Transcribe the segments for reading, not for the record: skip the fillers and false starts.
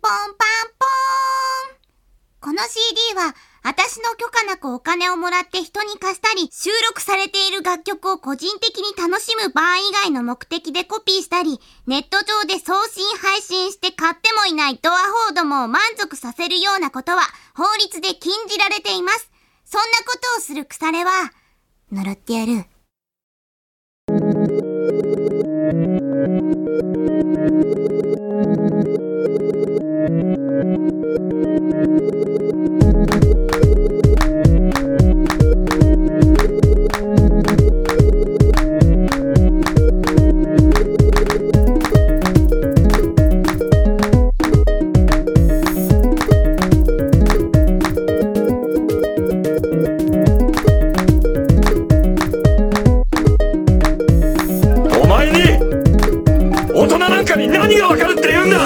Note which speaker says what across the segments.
Speaker 1: ポンパンポーン。この CD は私の許可なくお金をもらって人に貸したり、収録されている楽曲を個人的に楽しむ場合以外の目的でコピーしたり、ネット上で送信配信して買ってもいないドアホーどもを満足させるようなことは法律で禁じられています。そんなことをする腐れは呪ってやる。
Speaker 2: 大人なんかに何がわかるって言うんだ。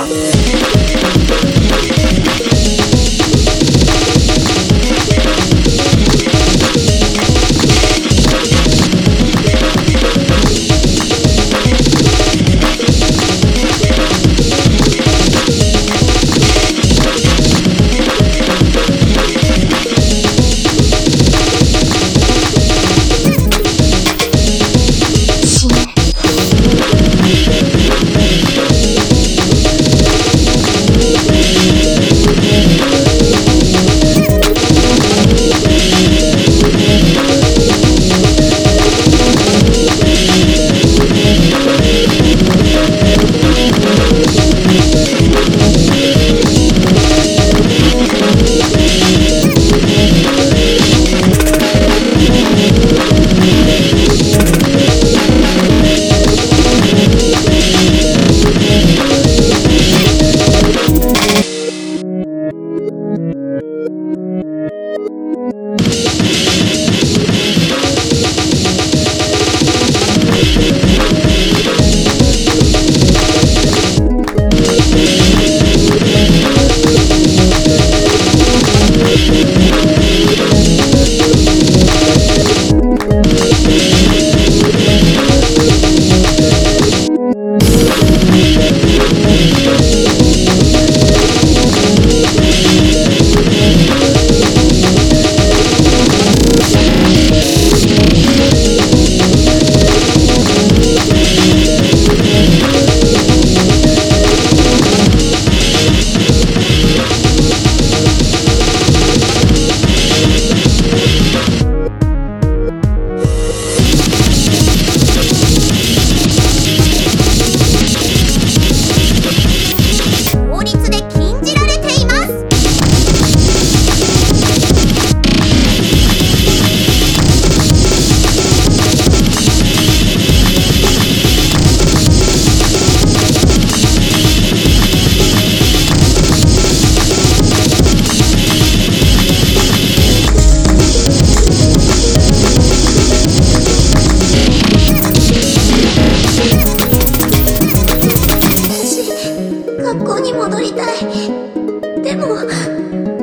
Speaker 1: 学校に戻りたい。でも